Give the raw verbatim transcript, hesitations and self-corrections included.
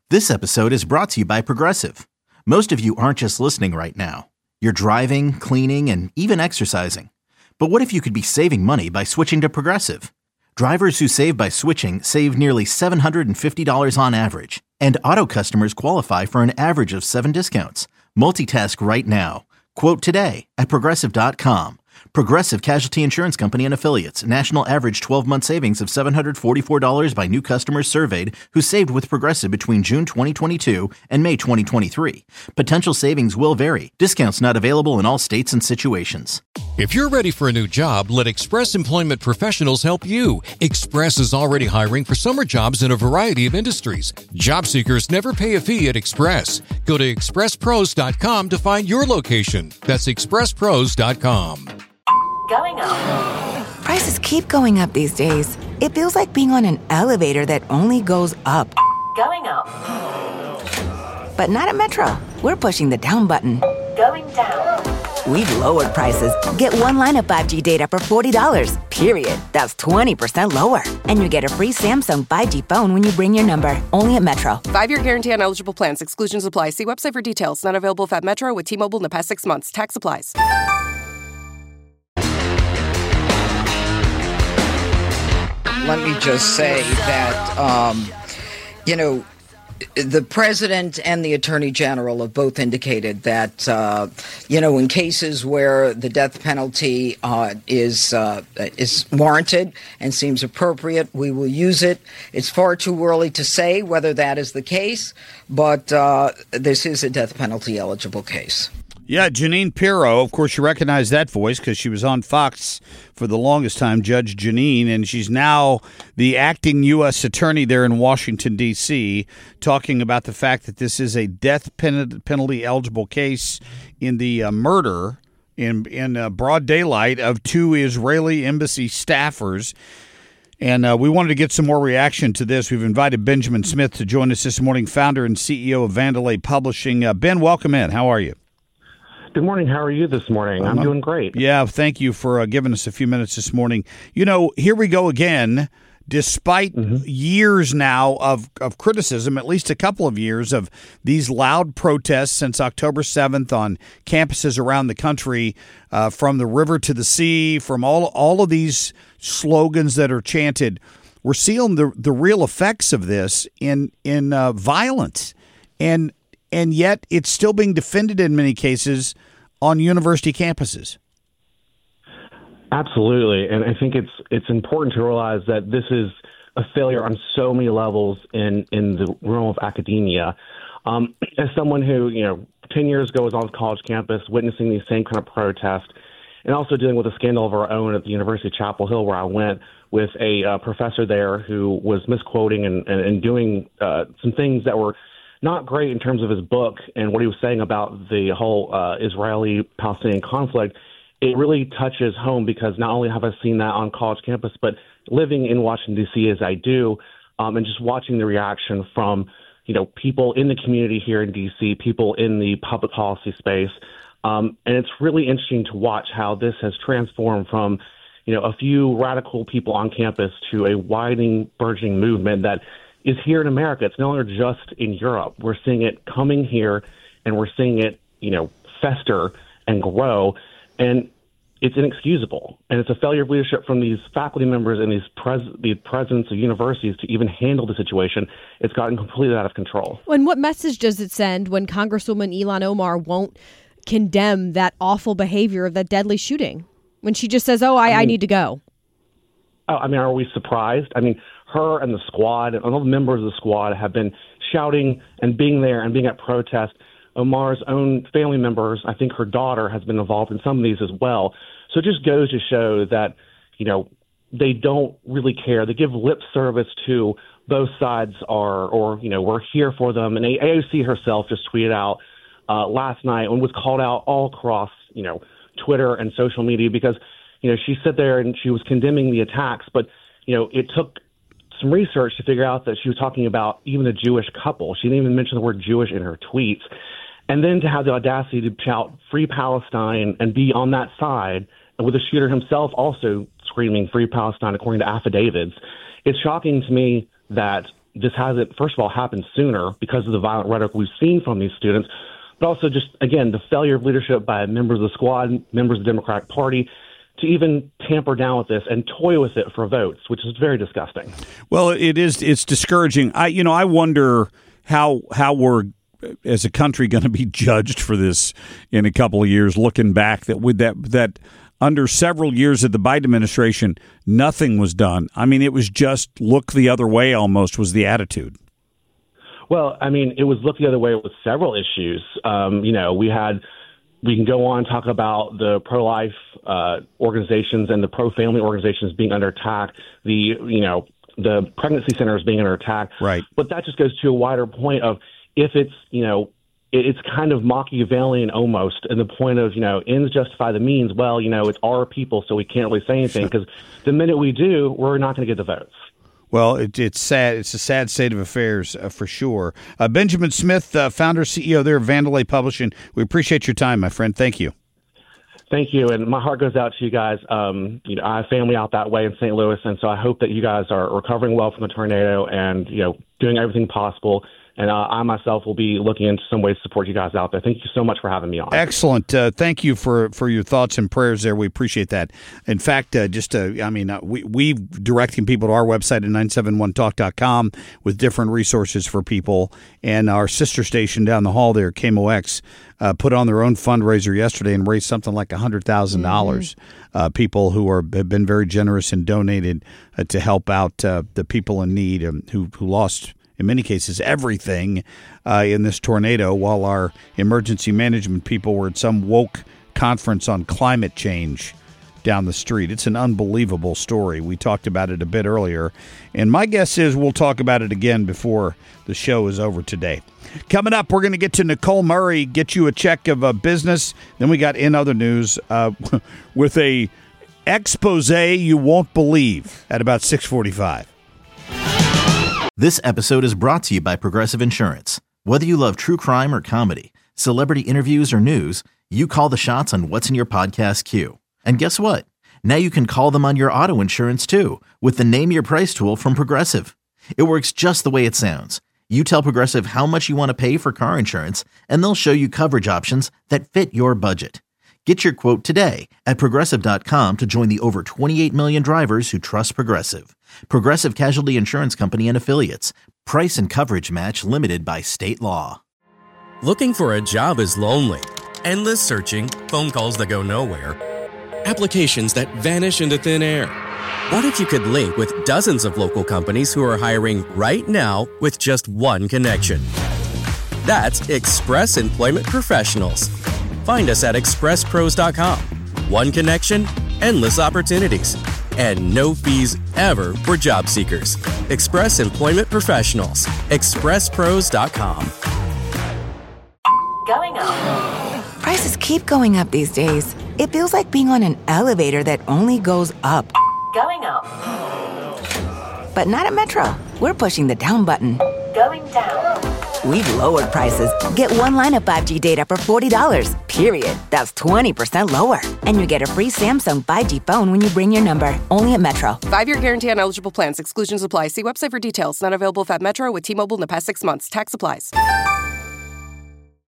This episode is brought to you by Progressive. Most of you aren't just listening right now. You're driving, cleaning, and even exercising. But what if you could be saving money by switching to Progressive? Drivers who save by switching save nearly seven hundred fifty dollars on average. And auto customers qualify for an average of seven discounts. Multitask right now. Quote today at Progressive dot com. Progressive Casualty Insurance Company and Affiliates. National average twelve-month savings of seven hundred forty-four dollars by new customers surveyed who saved with Progressive between June twenty twenty-two and May twenty twenty-three. Potential savings will vary. Discounts not available in all states and situations. If you're ready for a new job, let Express Employment Professionals help you. Express is already hiring for summer jobs in a variety of industries. Job seekers never pay a fee at Express. Go to express pros dot com to find your location. That's express pros dot com. Going up. Prices keep going up these days. It feels like being on an elevator that only goes up. Going up. But not at Metro. We're pushing the down button. Going down. We've lowered prices. Get one line of five G data for forty dollars, period. That's twenty percent lower. And you get a free Samsung five G phone when you bring your number. Only at Metro. Five-year guarantee on eligible plans. Exclusions apply. See website for details. Not available at Metro with T-Mobile in the past six months. Tax applies. Let me just say that, um, you know, the president and the attorney general have both indicated that, uh, you know, in cases where the death penalty uh, is uh, is warranted and seems appropriate, we will use it. It's far too early to say whether that is the case, but uh, this is a death penalty eligible case. Yeah, Jeanine Pirro, of course, you recognize that voice because she was on Fox for the longest time, Judge Jeanine, and she's now the acting U S attorney there in Washington, D C, talking about the fact that this is a death pen- penalty eligible case in the uh, murder in, in uh, broad daylight of two Israeli embassy staffers. And uh, we wanted to get some more reaction to this. We've invited Benjamin Smith to join us this morning, founder and C E O of Vandelay Publishing. Uh, Ben, welcome in. How are you? Good morning. How are you this morning? I'm um, doing great. Yeah, thank you for uh, giving us a few minutes this morning. You know, here we go again. Despite mm-hmm. years now of, of criticism, at least a couple of years of these loud protests since October seventh on campuses around the country, uh, from the river to the sea, from all all of these slogans that are chanted, we're seeing the the real effects of this in in uh, violence, and and yet it's still being defended in many cases on university campuses. Absolutely. And I think it's it's important to realize that this is a failure on so many levels in, in the realm of academia. Um, as someone who, you know, ten years ago was on college campus witnessing these same kind of protests and also dealing with a scandal of our own at the University of Chapel Hill, where I went with a uh, professor there who was misquoting and, and, and doing uh, some things that were not great in terms of his book and what he was saying about the whole uh, Israeli-Palestinian conflict. It really touches home because not only have I seen that on college campus, but living in Washington, D C as I do, um, and just watching the reaction from, you know, people in the community here in D C, people in the public policy space. Um, and it's really interesting to watch how this has transformed from, you know, a few radical people on campus to a widening, burgeoning movement that is here in America. It's no longer just in Europe. We're seeing it coming here, and we're seeing it, you know, fester and grow. And it's inexcusable. And it's a failure of leadership from these faculty members and these pres- the presidents of universities to even handle the situation. It's gotten completely out of control. And what message does it send when Congresswoman Ilhan Omar won't condemn that awful behavior of that deadly shooting? When she just says, oh, I, I, mean, I need to go. Oh, I mean, are we surprised? I mean, her and the squad and all the members of the squad have been shouting and being there and being at protest. Omar's own family members, I think her daughter has been involved in some of these as well. So it just goes to show that, you know, they don't really care. They give lip service to both sides are, or, you know, we're here for them. And A O C herself just tweeted out uh, last night and was called out all across, you know, Twitter and social media because, you know, she sat there and she was condemning the attacks. But, you know, it took some research to figure out that she was talking about even a Jewish couple. She didn't even mention the word Jewish in her tweets. And then to have the audacity to shout Free Palestine and be on that side, and with the shooter himself also screaming Free Palestine according to affidavits, it's shocking to me that this hasn't, first of all, happened sooner because of the violent rhetoric we've seen from these students, but also just, again, the failure of leadership by members of the squad, members of the Democratic Party, to even tamper down with this and toy with it for votes, which is very disgusting. Well, it is. It's discouraging. I, you know, I wonder how how we're as a country going to be judged for this in a couple of years. Looking back, that with that that under several years of the Biden administration, nothing was done. I mean, it was just look the other way. Almost was the attitude. Well, I mean, it was look the other way with several issues. Um, you know, we had. We can go on and talk about the pro-life uh, organizations and the pro-family organizations being under attack, the, you know, the pregnancy centers being under attack. Right. But that just goes to a wider point of if it's, you know, it's kind of Machiavellian almost in the point of, you know, ends justify the means. Well, you know, it's our people, so we can't really say anything because the minute we do, we're not going to get the votes. Well, it, it's sad. It's a sad state of affairs uh, for sure. Uh, Benjamin Smith, uh, founder, C E O there of Vandelay Publishing. We appreciate your time, my friend. Thank you. Thank you. And my heart goes out to you guys. Um, you know, I have family out that way in Saint Louis, and so I hope that you guys are recovering well from the tornado and, you know, doing everything possible. And uh, I myself will be looking into some ways to support you guys out there. Thank you so much for having me on. Excellent. Uh, thank you for, for your thoughts and prayers there. We appreciate that. In fact, uh, just uh, I mean, uh, we we directing people to our website at nine seven one talk dot com with different resources for people. And our sister station down the hall there, K M O X, uh, put on their own fundraiser yesterday and raised something like one hundred thousand dollars. Mm-hmm. Uh, people who are have been very generous and donated uh, to help out uh, the people in need um, who who lost, in many cases, everything uh, in this tornado, while our emergency management people were at some woke conference on climate change down the street. It's an unbelievable story. We talked about it a bit earlier, and my guess is we'll talk about it again before the show is over today. Coming up, we're going to get to Nicole Murray, get you a check of uh, business. Then we got in other news uh, with a expose you won't believe at about six forty-five. This episode is brought to you by Progressive Insurance. Whether you love true crime or comedy, celebrity interviews or news, you call the shots on what's in your podcast queue. And guess what? Now you can call them on your auto insurance too with the Name Your Price tool from Progressive. It works just the way it sounds. You tell Progressive how much you want to pay for car insurance, and they'll show you coverage options that fit your budget. Get your quote today at Progressive dot com to join the over twenty-eight million drivers who trust Progressive. Progressive Casualty Insurance Company and Affiliates. Price and coverage match limited by state law. Looking for a job is lonely. Endless searching, phone calls that go nowhere, applications that vanish into thin air. What if you could link with dozens of local companies who are hiring right now with just one connection? That's Express Employment Professionals. Find us at express pros dot com. One connection, endless opportunities, and no fees ever for job seekers. Express Employment Professionals. express pros dot com. Going up. Prices keep going up these days. It feels like being on an elevator that only goes up. Going up. But not at Metro. We're pushing the down button. Going down. We've lowered prices. Get one line of five G data for forty dollars, period. That's twenty percent lower. And you get a free Samsung five G phone when you bring your number. Only at Metro. Five-year guarantee on eligible plans. Exclusions apply. See website for details. Not available if at Metro with T-Mobile in the past six months. Tax applies.